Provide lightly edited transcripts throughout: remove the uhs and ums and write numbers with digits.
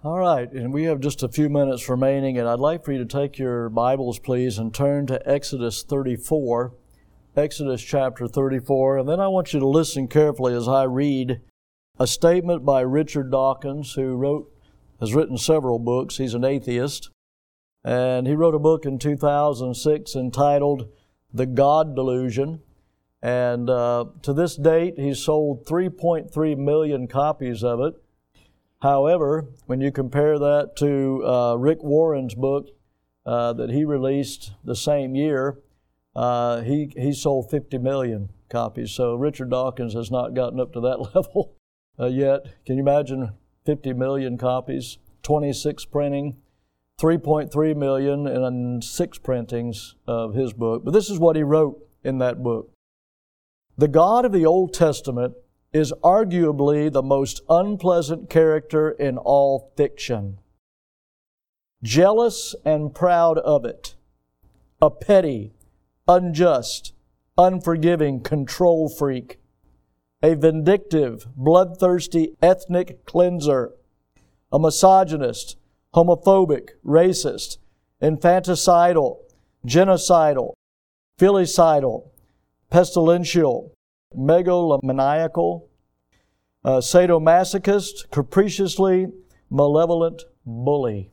All right, and we have just a few minutes remaining, and I'd like for you to take your Bibles, please, and turn to Exodus 34, Exodus chapter 34, and then I want you to listen carefully as I read a statement by Richard Dawkins, who has written several books. He's an atheist, and he wrote a book in 2006 entitled The God Delusion, and to this date, he's sold 3.3 million copies of it. However, when you compare that to Rick Warren's book that he released the same year, he sold 50 million copies. So Richard Dawkins has not gotten up to that level yet. Can you imagine 50 million copies, 26 printing, 3.3 million, and 6 printings of his book? But this is what he wrote in that book. The God of the Old Testament is arguably the most unpleasant character in all fiction. Jealous and proud of it, a petty, unjust, unforgiving control freak, a vindictive, bloodthirsty ethnic cleanser, a misogynist, homophobic, racist, infanticidal, genocidal, filicidal, pestilential, megalomaniacal, sadomasochist, capriciously malevolent bully.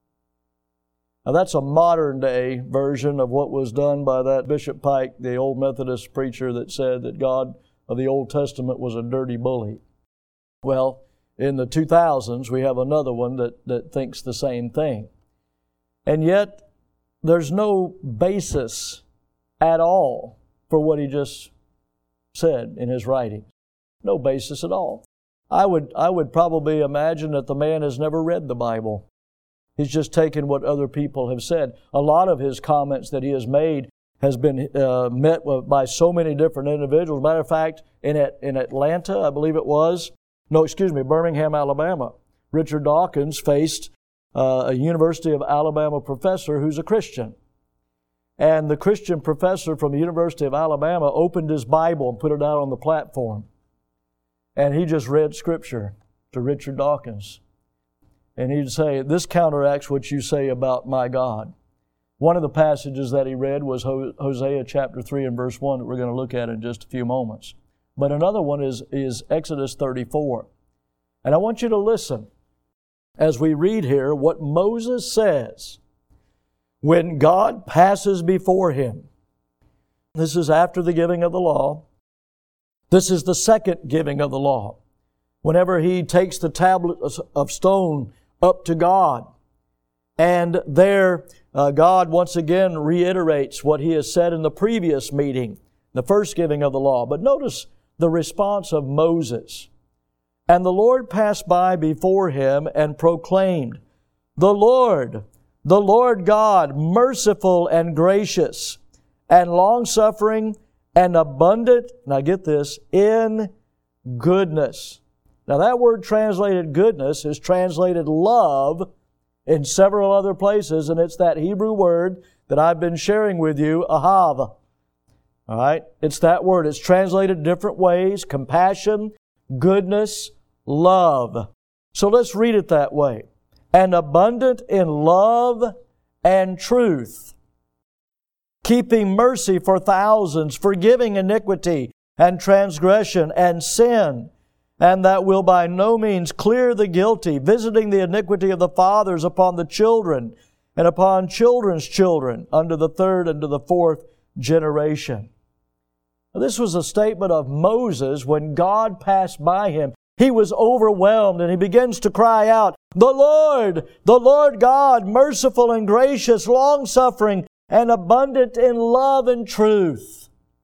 Now that's a modern day version of what was done by that Bishop Pike, the old Methodist preacher that said that God of the Old Testament was a dirty bully. Well, in the 2000s, we have another one that thinks the same thing. And yet, there's no basis at all for what he just said in his writing. No basis at all. I would probably imagine that the man has never read the Bible. He's just taken what other people have said. A lot of his comments that he has made has been met by so many different individuals. Matter of fact, in Atlanta, I believe it was, Birmingham, Alabama, Richard Dawkins faced a University of Alabama professor who's a Christian. And the Christian professor from the University of Alabama opened his Bible and put it out on the platform. And he just read Scripture to Richard Dawkins. And he'd say, "This counteracts what you say about my God." One of the passages that he read was Hosea chapter 3 and verse 1 that we're going to look at in just a few moments. But another one is Exodus 34. And I want you to listen as we read here what Moses says when God passes before him. This is after the giving of the law. This is the second giving of the law. Whenever he takes the tablet of stone up to God, and there God once again reiterates what he has said in the previous meeting, the first giving of the law. But notice the response of Moses. And the Lord passed by before him and proclaimed, the Lord God, merciful and gracious, and long-suffering and abundant," now get this, "in goodness." Now that word translated goodness is translated love in several other places, and it's that Hebrew word that I've been sharing with you, ahav. All right? It's that word. It's translated different ways: compassion, goodness, love. So let's read it that way. And abundant in love and truth, keeping mercy for thousands, forgiving iniquity and transgression and sin, and that will by no means clear the guilty, visiting the iniquity of the fathers upon the children and upon children's children unto the third and to the fourth generation. Now, this was a statement of Moses when God passed by him. He was overwhelmed and he begins to cry out, the Lord God, merciful and gracious, long-suffering and abundant in love and truth."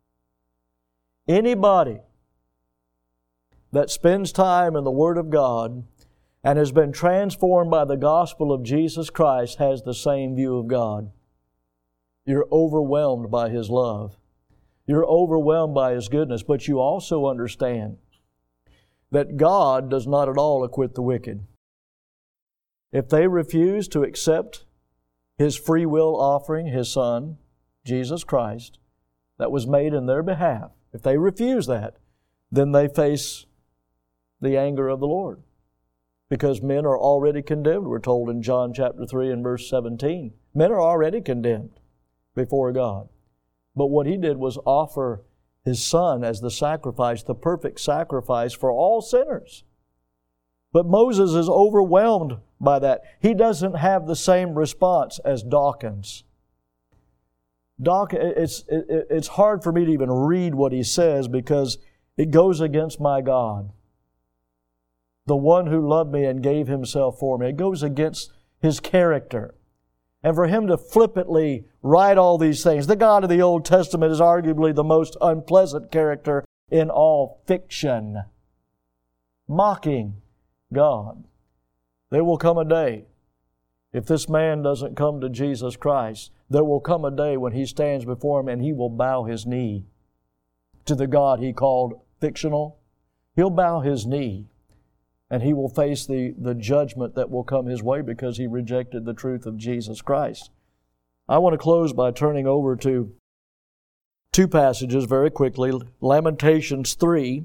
Anybody that spends time in the Word of God and has been transformed by the gospel of Jesus Christ has the same view of God. You're overwhelmed by His love. You're overwhelmed by His goodness, but you also understand that God does not at all acquit the wicked. If they refuse to accept His free will offering, His Son, Jesus Christ, that was made in their behalf, if they refuse that, then they face the anger of the Lord. because men are already condemned, we're told in John chapter 3 and verse 17. Men are already condemned before God. But what He did was offer His Son as the sacrifice, the perfect sacrifice for all sinners. But Moses is overwhelmed by that. He doesn't have the same response as Dawkins. It's hard for me to even read what he says because it goes against my God. The one who loved me and gave Himself for me. It goes against His character. And for Him to flippantly write all these things, the God of the Old Testament is arguably the most unpleasant character in all fiction. Mocking God. There will come a day, if this man doesn't come to Jesus Christ, there will come a day when he stands before Him and he will bow his knee to the God he called fictional. He'll bow his knee and he will face the judgment that will come his way because he rejected the truth of Jesus Christ. I want to close by turning over to two passages very quickly. Lamentations 3.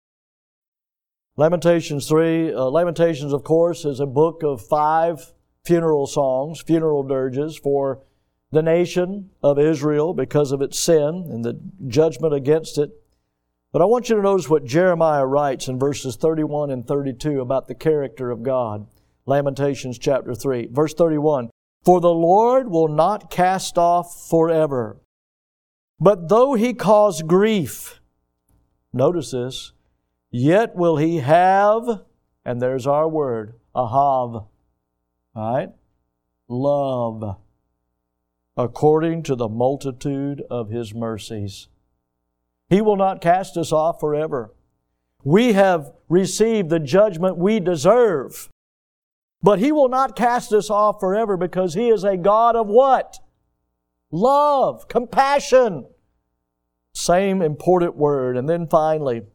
Lamentations 3. Lamentations, of course, is a book of 5 funeral songs, funeral dirges for the nation of Israel because of its sin and the judgment against it. But I want you to notice what Jeremiah writes in verses 31 and 32 about the character of God. Lamentations chapter 3, verse 31. For the Lord will not cast off forever, but though He cause grief, notice this, yet will He have, and there's our word, ahav, right? Love, according to the multitude of His mercies. He will not cast us off forever. We have received the judgment we deserve. But He will not cast us off forever because He is a God of what? Love, compassion. Same important word. And then finally,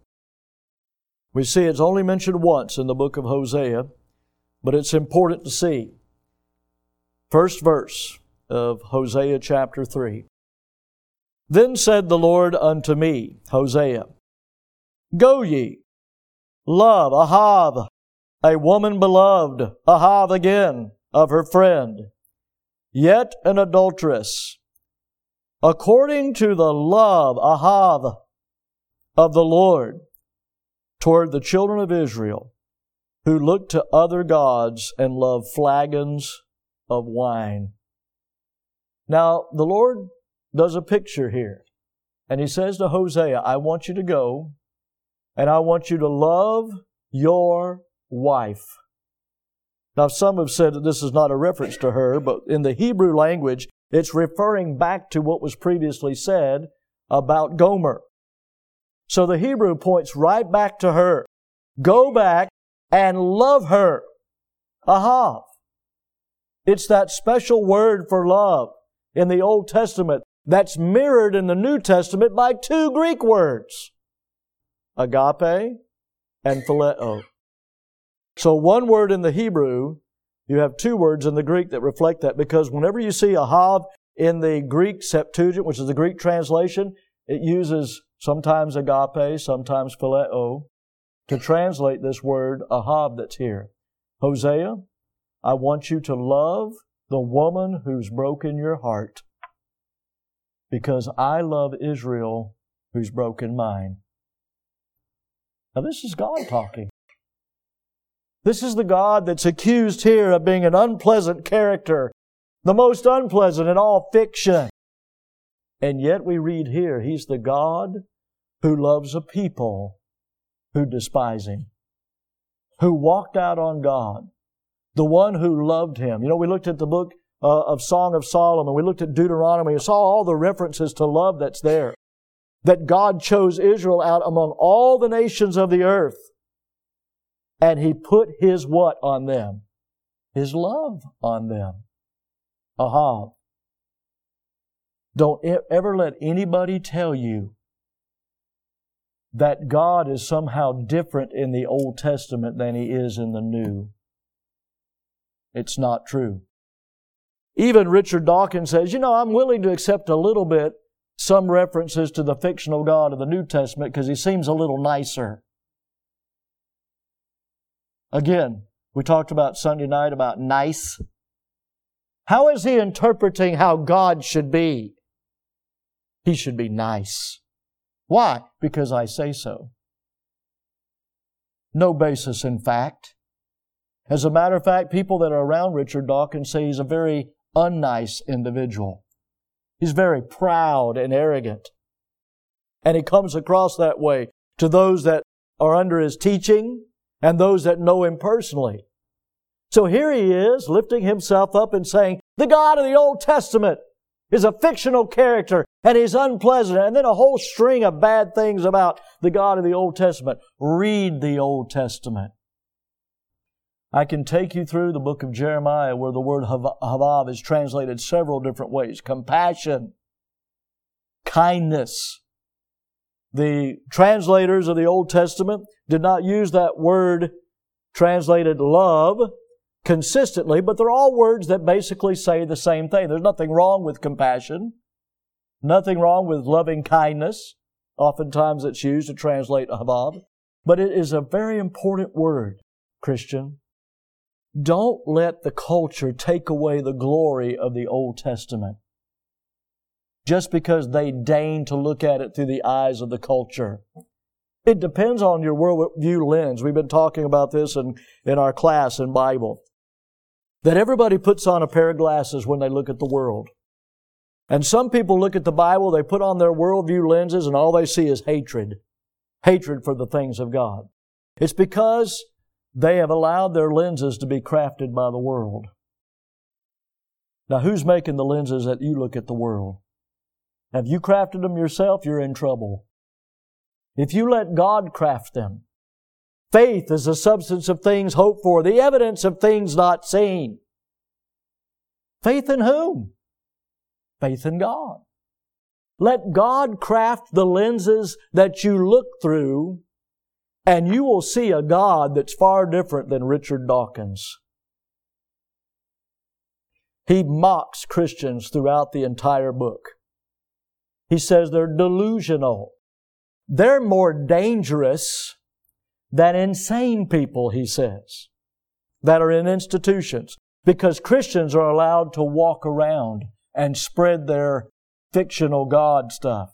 we see it's only mentioned once in the book of Hosea, but it's important to see. First verse of Hosea chapter 3. Then said the Lord unto me, Hosea, Go ye, love Ahav, a woman beloved, Ahav again, of her friend, yet an adulteress, according to the love, Ahav, of the Lord, toward the children of Israel, who look to other gods and love flagons of wine. Now, the Lord does a picture here. And He says to Hosea, I want you to go and I want you to love your wife. Now, some have said that this is not a reference to her, but in the Hebrew language, it's referring back to what was previously said about Gomer. So the Hebrew points right back to her. Go back and love her. Ahav. It's that special word for love in the Old Testament that's mirrored in the New Testament by 2 Greek words, agape and phileo. So one word in the Hebrew, you have 2 words in the Greek that reflect that, because whenever you see ahav in the Greek Septuagint, which is the Greek translation, it uses sometimes agape, sometimes phileo, to translate this word ahav that's here. Hosea, I want you to love the woman who's broken your heart, because I love Israel who's broken mine. Now this is God talking. This is the God that's accused here of being an unpleasant character, the most unpleasant in all fiction. And yet we read here, He's the God who loves a people who despise Him, who walked out on God, the one who loved Him. You know, we looked at the book of Song of Solomon. We looked at Deuteronomy. We saw all the references to love that's there. That God chose Israel out among all the nations of the earth. And He put His what on them? His love on them. Ahav. Don't ever let anybody tell you that God is somehow different in the Old Testament than He is in the New. It's not true. Even Richard Dawkins says, I'm willing to accept a little bit some references to the fictional God of the New Testament because He seems a little nicer. Again, We talked about Sunday night about nice. How is he interpreting how God should be? He should be nice. Why? Because I say so. No basis in fact. As a matter of fact, people that are around Richard Dawkins say he's a very unnice individual. He's very proud and arrogant. And he comes across that way to those that are under his teaching and those that know him personally. So here he is, lifting himself up and saying, the God of the Old Testament is a fictional character and he's unpleasant. And then a whole string of bad things about the God of the Old Testament. Read the Old Testament. I can take you through the book of Jeremiah where the word Havav is translated several different ways. Compassion, kindness. The translators of the Old Testament did not use that word translated love consistently, but they're all words that basically say the same thing. There's nothing wrong with compassion, nothing wrong with loving kindness. Oftentimes it's used to translate Havav, but it is a very important word, Christian. Don't let the culture take away the glory of the Old Testament just because they deign to look at it through the eyes of the culture. It depends on your worldview lens. We've been talking about this in our class in Bible. That everybody puts on a pair of glasses when they look at the world. And some people look at the Bible, they put on their worldview lenses, and all they see is hatred. Hatred for the things of God. It's because they have allowed their lenses to be crafted by the world. Now, who's making the lenses that you look at the world? Have you crafted them yourself? You're in trouble. If you let God craft them, faith is the substance of things hoped for, the evidence of things not seen. Faith in whom? Faith in God. Let God craft the lenses that you look through, and you will see a God that's far different than Richard Dawkins. He mocks Christians throughout the entire book. He says they're delusional. They're more dangerous than insane people, he says, that are in institutions. Because Christians are allowed to walk around and spread their fictional God stuff.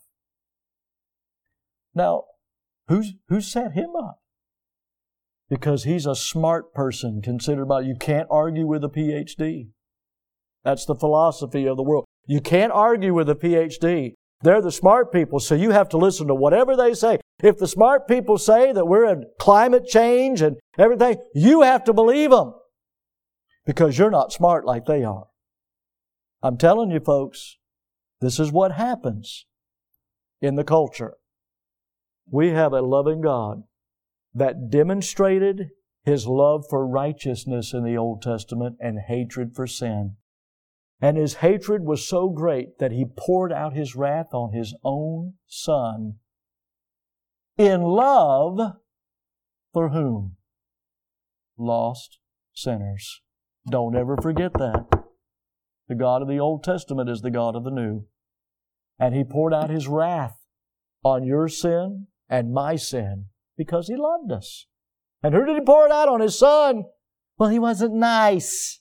Now, who set him up? Because he's a smart person considered by, you can't argue with a PhD. That's the philosophy of the world. You can't argue with a PhD. They're the smart people, so you have to listen to whatever they say. If the smart people say that we're in climate change and everything, you have to believe them because you're not smart like they are. I'm telling you, folks, this is what happens in the culture. We have a loving God that demonstrated His love for righteousness in the Old Testament and hatred for sin. And His hatred was so great that He poured out His wrath on His own Son. In love, for whom? Lost sinners. Don't ever forget that. The God of the Old Testament is the God of the New. And He poured out His wrath on your sin and my sin because He loved us. And who did He pour it out on? His Son. Well, He wasn't nice.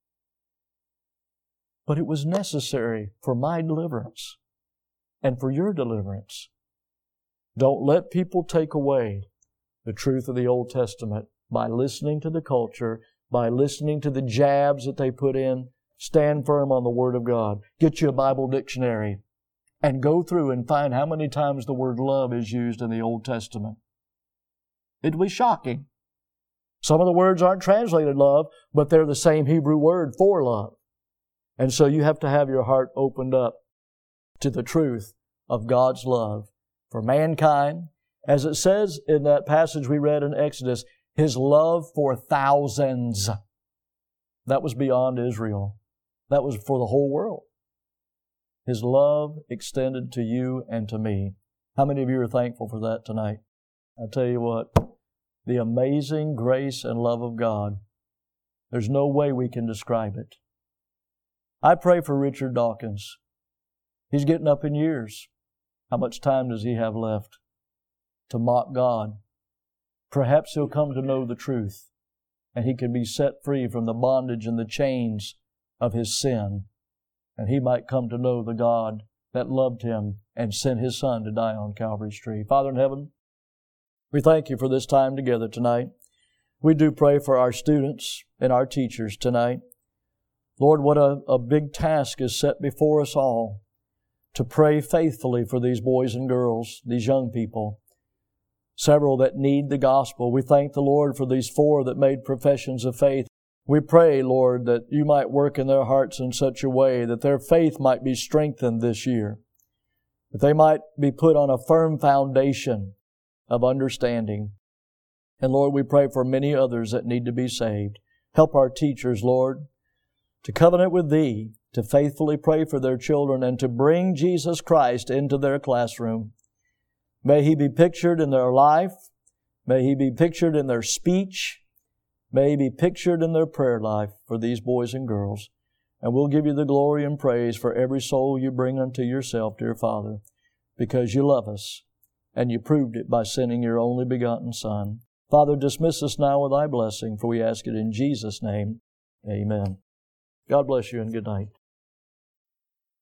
But it was necessary for my deliverance and for your deliverance. Don't let people take away the truth of the Old Testament by listening to the culture, by listening to the jabs that they put in. Stand firm on the Word of God. Get you a Bible dictionary and go through and find how many times the word love is used in the Old Testament. It'll be shocking. Some of the words aren't translated love, but they're the same Hebrew word for love. And so you have to have your heart opened up to the truth of God's love for mankind. As it says in that passage we read in Exodus, His love for thousands. That was beyond Israel. That was for the whole world. His love extended to you and to me. How many of you are thankful for that tonight? I tell you what, the amazing grace and love of God, there's no way we can describe it. I pray for Richard Dawkins. He's getting up in years. How much time does he have left to mock God? Perhaps he'll come to know the truth. and he can be set free from the bondage and the chains of his sin, and he might come to know the God that loved him and sent his Son to die on Calvary's tree. Father in heaven, we thank you for this time together tonight. We do pray for our students and our teachers tonight. Lord, what a big task is set before us all to pray faithfully for these boys and girls, these young people, several that need the gospel. We thank the Lord for these 4 that made professions of faith. We pray, Lord, that you might work in their hearts in such a way that their faith might be strengthened this year, that they might be put on a firm foundation of understanding. And Lord, we pray for many others that need to be saved. Help our teachers, Lord, to covenant with Thee, to faithfully pray for their children, and to bring Jesus Christ into their classroom. May He be pictured in their life. May He be pictured in their speech. May He be pictured in their prayer life for these boys and girls. And we'll give you the glory and praise for every soul you bring unto yourself, dear Father, because you love us, and you proved it by sending your only begotten Son. Father, dismiss us now with Thy blessing, for we ask it in Jesus' name. Amen. God bless you and good night.